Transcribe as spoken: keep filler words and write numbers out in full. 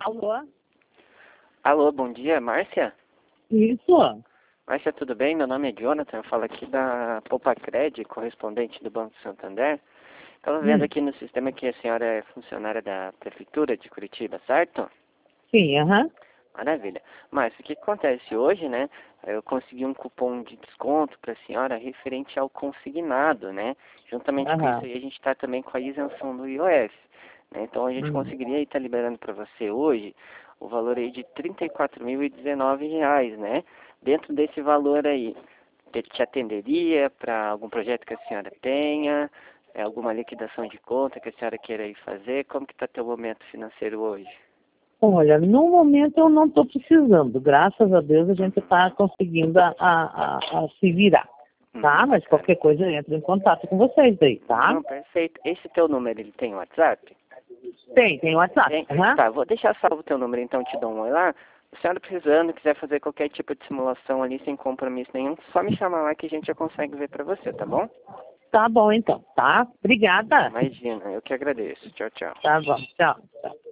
Alô? Alô, bom dia, Márcia? Isso. Márcia, tudo bem? Meu nome é Jonathan, eu falo aqui da Popacred, correspondente do Banco Santander. Estava vendo Hum. aqui no sistema que a senhora é funcionária da Prefeitura de Curitiba, certo? Sim, aham. Maravilha. Márcia, o que acontece hoje, né? Eu consegui um cupom de desconto para a senhora referente ao consignado, né? Juntamente com isso Aham. aí, a gente está também com a isenção do I O F, né? Então a gente Hum. conseguiria estar liberando para você hoje o valor aí de trinta e quatro mil e dezenove reais, né? Dentro desse valor aí, te te atenderia para algum projeto que a senhora tenha, é, alguma liquidação de conta que a senhora queira ir fazer? Como que está teu momento financeiro hoje? Olha, no momento eu não estou precisando. Graças a Deus a gente está conseguindo a, a, a- a se virar, tá? Uhum, Mas cara. qualquer coisa eu entro em contato com vocês aí, tá? Não, perfeito. Esse teu número, ele tem WhatsApp? Tem, tem WhatsApp. Tem? Aham. Tá, vou deixar salvo o teu número, então te dou um oi lá. Se a senhora precisando, quiser fazer qualquer tipo de simulação ali sem compromisso nenhum, só me chamar lá que a gente já consegue ver pra você, tá bom? Tá bom então, tá? Obrigada. Imagina, eu que agradeço. Tchau, tchau. Tá bom, tchau. Tchau.